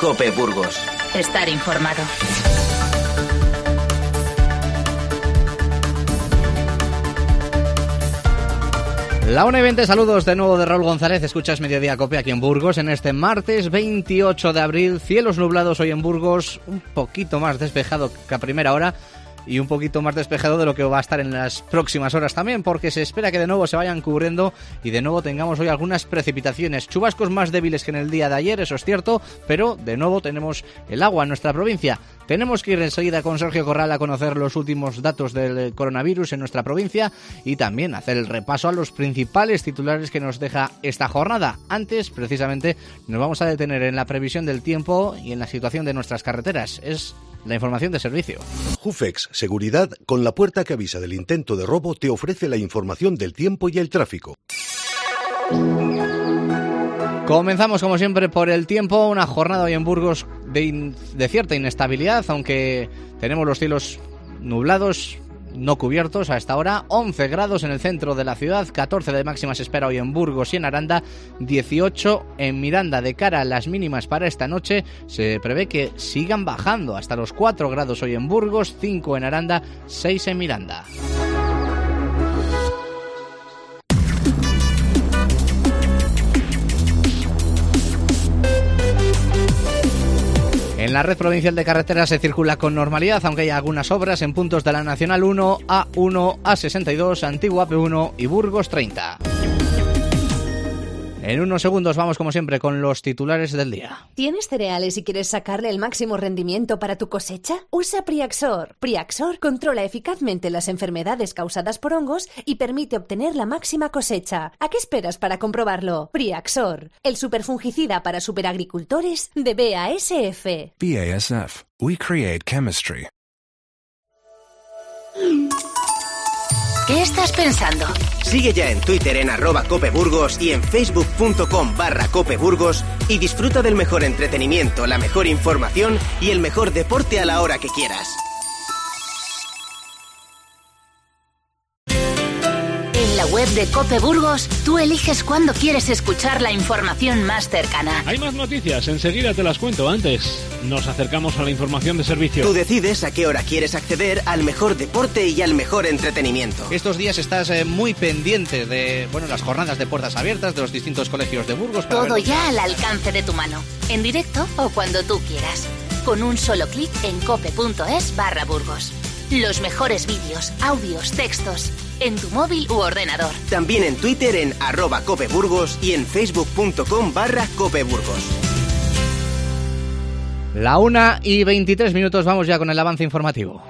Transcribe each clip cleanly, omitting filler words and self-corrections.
COPE Burgos. Estar informado. La 1:20, saludos de nuevo de Raúl González. Escuchas Mediodía COPE aquí en Burgos en este martes 28 de abril. Cielos nublados hoy en Burgos, un poquito más despejado que a primera hora y un poquito más despejado de lo que va a estar en las próximas horas también, porque se espera que de nuevo se vayan cubriendo y de nuevo tengamos hoy algunas precipitaciones. Chubascos más débiles que en el día de ayer, eso es cierto, pero de nuevo tenemos el agua en nuestra provincia. Tenemos que ir enseguida con Sergio Corral a conocer los últimos datos del coronavirus en nuestra provincia y también hacer el repaso a los principales titulares que nos deja esta jornada. Antes, precisamente, nos vamos a detener en la previsión del tiempo y en la situación de nuestras carreteras. Es la información de servicio. Jufex Seguridad, con la puerta que avisa del intento de robo, te ofrece la información del tiempo y el tráfico. Comenzamos como siempre por el tiempo, una jornada hoy en Burgos de cierta inestabilidad, aunque tenemos los cielos nublados, no cubiertos a esta hora. 11 grados en el centro de la ciudad, 14 de máxima se espera hoy en Burgos y en Aranda, 18 en Miranda. De cara a las mínimas para esta noche se prevé que sigan bajando hasta los 4 grados hoy en Burgos, 5 en Aranda, 6 en Miranda. En la red provincial de carreteras se circula con normalidad, aunque hay algunas obras en puntos de la Nacional 1, A1, A62, Antigua P1 y Burgos 30. En unos segundos vamos como siempre con los titulares del día. ¿Tienes cereales y quieres sacarle el máximo rendimiento para tu cosecha? Usa Priaxor. Priaxor controla eficazmente las enfermedades causadas por hongos y permite obtener la máxima cosecha. ¿A qué esperas para comprobarlo? Priaxor, el superfungicida para superagricultores de BASF. BASF. We create chemistry. ¿Qué estás pensando? Sigue ya en Twitter en @COPEBurgos y en facebook.com/COPEBurgos y disfruta del mejor entretenimiento, la mejor información y el mejor deporte a la hora que quieras. En la web de COPE Burgos, tú eliges cuándo quieres escuchar la información más cercana. Hay más noticias, enseguida te las cuento. Antes, nos acercamos a la información de servicio. Tú decides a qué hora quieres acceder al mejor deporte y al mejor entretenimiento. Estos días estás muy pendiente de las jornadas de puertas abiertas de los distintos colegios de Burgos. Todo ya al alcance de tu mano, en directo o cuando tú quieras. Con un solo clic en cope.es/Burgos. Los mejores vídeos, audios, textos, en tu móvil u ordenador. También en Twitter en @COPEBurgos y en facebook.com/COPEBurgos. La 1:23, vamos ya con el avance informativo.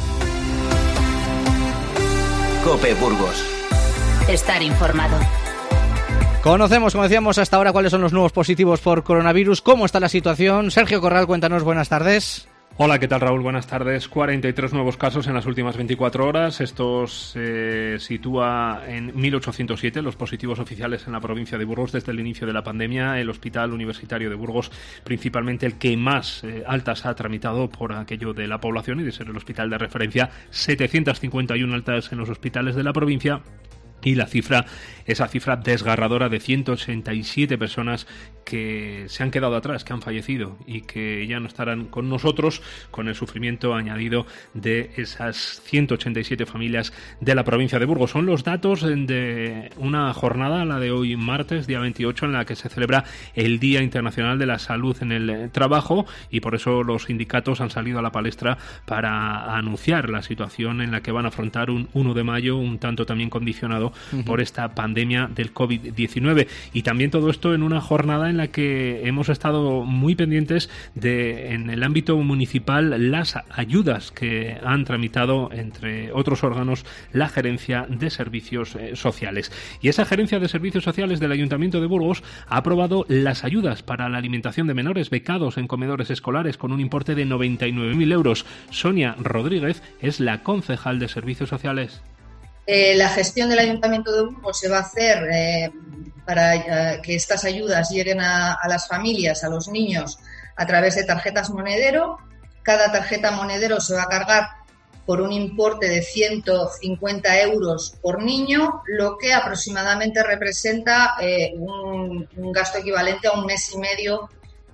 COPE Burgos. Estar informado. Conocemos, como decíamos hasta ahora, cuáles son los nuevos positivos por coronavirus, cómo está la situación. Sergio Corral, cuéntanos, buenas tardes. Hola, ¿qué tal, Raúl? Buenas tardes. 43 nuevos casos en las últimas 24 horas. Esto se sitúa en 1.807 los positivos oficiales en la provincia de Burgos desde el inicio de la pandemia. El Hospital Universitario de Burgos, principalmente el que más altas ha tramitado por aquello de la población y de ser el hospital de referencia. 751 altas en los hospitales de la provincia. Y esa cifra desgarradora de 187 personas que se han quedado atrás, que han fallecido y que ya no estarán con nosotros, con el sufrimiento añadido de esas 187 familias de la provincia de Burgos. Son los datos de una jornada, la de hoy martes, día 28, en la que se celebra el Día Internacional de la Salud en el Trabajo, y por eso los sindicatos han salido a la palestra para anunciar la situación en la que van a afrontar un 1 de mayo, un tanto también condicionado por esta pandemia del COVID-19. Y también todo esto en una jornada en la que hemos estado muy pendientes de, en el ámbito municipal, las ayudas que han tramitado, entre otros órganos, la Gerencia de Servicios Sociales. Y esa Gerencia de Servicios Sociales del Ayuntamiento de Burgos ha aprobado las ayudas para la alimentación de menores becados en comedores escolares con un importe de 99.000 euros. Sonia Rodríguez es la concejal de Servicios Sociales. La gestión del Ayuntamiento de Burgos se va a hacer para que estas ayudas lleguen a las familias, a los niños, a través de tarjetas monedero. Cada tarjeta monedero se va a cargar por un importe de 150 euros por niño, lo que aproximadamente representa un gasto equivalente a un mes y medio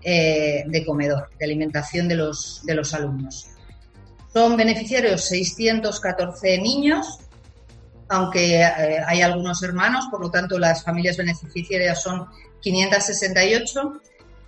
de comedor, de alimentación de los alumnos. Son beneficiarios 614 niños, aunque hay algunos hermanos, por lo tanto las familias beneficiarias son 568.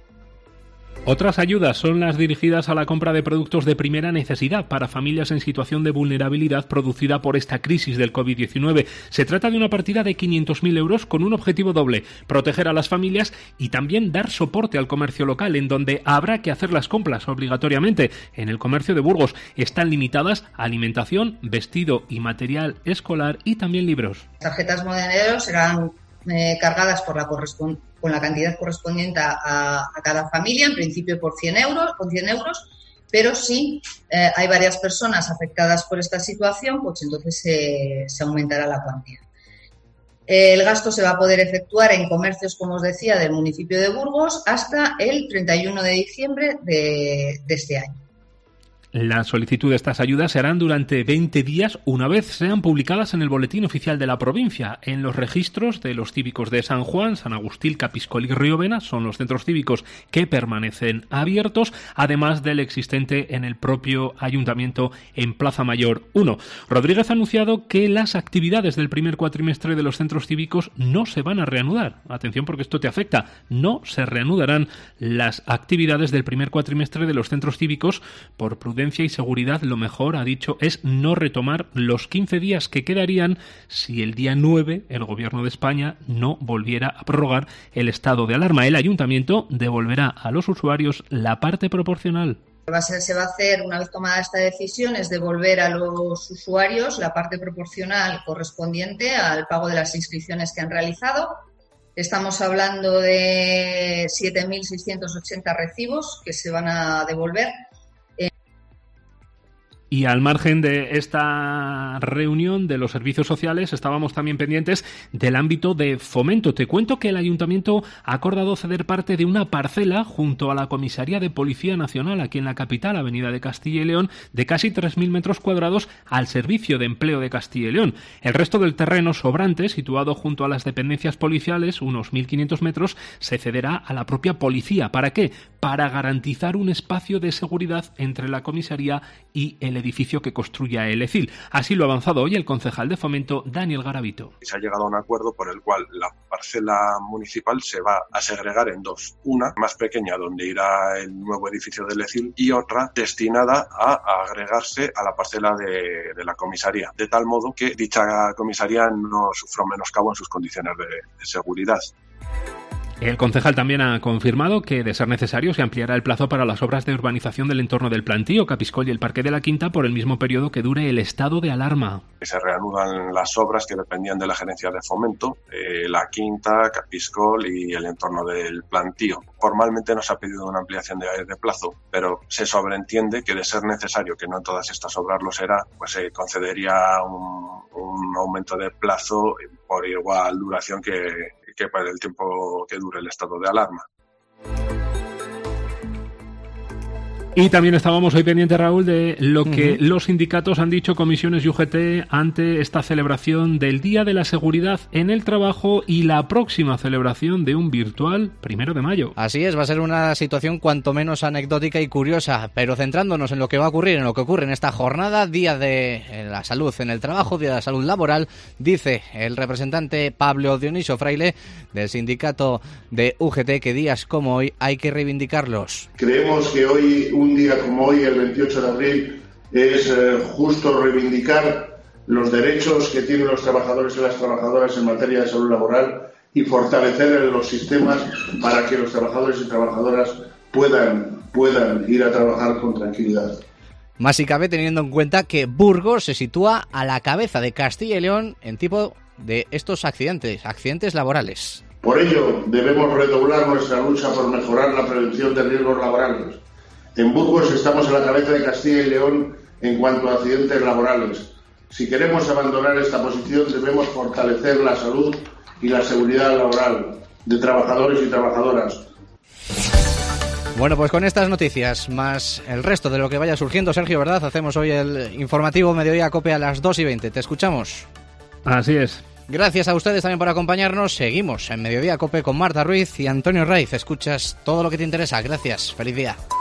Otras ayudas son las dirigidas a la compra de productos de primera necesidad para familias en situación de vulnerabilidad producida por esta crisis del COVID-19. Se trata de una partida de 500.000 euros con un objetivo doble: proteger a las familias y también dar soporte al comercio local, en donde habrá que hacer las compras obligatoriamente. En el comercio de Burgos están limitadas alimentación, vestido y material escolar y también libros. Las tarjetas monederos serán cargadas con la cantidad correspondiente a cada familia, en principio con 100 euros, pero si hay varias personas afectadas por esta situación, pues entonces se aumentará la cuantía. El gasto se va a poder efectuar en comercios, como os decía, del municipio de Burgos hasta el 31 de diciembre de este año. La solicitud de estas ayudas se harán durante 20 días una vez sean publicadas en el Boletín Oficial de la provincia. En los registros de los cívicos de San Juan, San Agustín, Capiscol y Riovena son los centros cívicos que permanecen abiertos, además del existente en el propio ayuntamiento en Plaza Mayor 1. Rodríguez ha anunciado que las actividades del primer cuatrimestre de los centros cívicos no se van a reanudar. Atención, porque esto te afecta. No se reanudarán las actividades del primer cuatrimestre de los centros cívicos por prudencia y seguridad. Lo mejor, ha dicho, es no retomar los 15 días que quedarían si el día 9 el Gobierno de España no volviera a prorrogar el estado de alarma. El ayuntamiento devolverá a los usuarios la parte proporcional. Se va a hacer, una vez tomada esta decisión, es devolver a los usuarios la parte proporcional correspondiente al pago de las inscripciones que han realizado. Estamos hablando de 7.680 recibos que se van a devolver. Y al margen de esta reunión de los servicios sociales, estábamos también pendientes del ámbito de fomento. Te cuento que el Ayuntamiento ha acordado ceder parte de una parcela junto a la Comisaría de Policía Nacional aquí en la capital, Avenida de Castilla y León, de casi 3.000 metros cuadrados al Servicio de Empleo de Castilla y León. El resto del terreno sobrante, situado junto a las dependencias policiales, unos 1.500 metros, se cederá a la propia policía. ¿Para qué? Para garantizar un espacio de seguridad entre la comisaría y el edificio que construya el ECIL. Así lo ha avanzado hoy el concejal de Fomento, Daniel Garavito. Se ha llegado a un acuerdo por el cual la parcela municipal se va a segregar en dos. Una más pequeña, donde irá el nuevo edificio del ECIL, y otra destinada a agregarse a la parcela de la comisaría, de tal modo que dicha comisaría no sufra menoscabo en sus condiciones de seguridad. El concejal también ha confirmado que, de ser necesario, se ampliará el plazo para las obras de urbanización del entorno del Plantío, Capiscol y el Parque de la Quinta por el mismo periodo que dure el estado de alarma. Se reanudan las obras que dependían de la Gerencia de Fomento, la Quinta, Capiscol y el entorno del Plantío. Formalmente no se ha pedido una ampliación de plazo, pero se sobreentiende que, de ser necesario, que no en todas estas obras lo será, pues se concedería un aumento de plazo por igual duración que para el tiempo que dure el estado de alarma. Y también estábamos hoy pendientes, Raúl, de lo que los sindicatos han dicho, comisiones y UGT, ante esta celebración del Día de la Seguridad en el Trabajo y la próxima celebración de un virtual 1 de mayo. Así es, va a ser una situación cuanto menos anecdótica y curiosa, pero centrándonos en lo que va a ocurrir, en lo que ocurre en esta jornada, Día de la Salud en el Trabajo, Día de la Salud Laboral, dice el representante Pablo Dionisio Fraile del sindicato de UGT que días como hoy hay que reivindicarlos. Creemos que hoy, un día como hoy, el 28 de abril, es justo reivindicar los derechos que tienen los trabajadores y las trabajadoras en materia de salud laboral y fortalecer los sistemas para que los trabajadores y trabajadoras puedan ir a trabajar con tranquilidad. Más si cabe teniendo en cuenta que Burgos se sitúa a la cabeza de Castilla y León en tipo de estos accidentes laborales. Por ello, debemos redoblar nuestra lucha por mejorar la prevención de riesgos laborales. En Burgos estamos a la cabeza de Castilla y León en cuanto a accidentes laborales. Si queremos abandonar esta posición, debemos fortalecer la salud y la seguridad laboral de trabajadores y trabajadoras. Bueno, pues con estas noticias, más el resto de lo que vaya surgiendo, Sergio, ¿verdad? Hacemos hoy el informativo Mediodía Cope a las 2:20. ¿Te escuchamos? Así es. Gracias a ustedes también por acompañarnos. Seguimos en Mediodía Cope con Marta Ruiz y Antonio Raiz. Escuchas todo lo que te interesa. Gracias. Feliz día.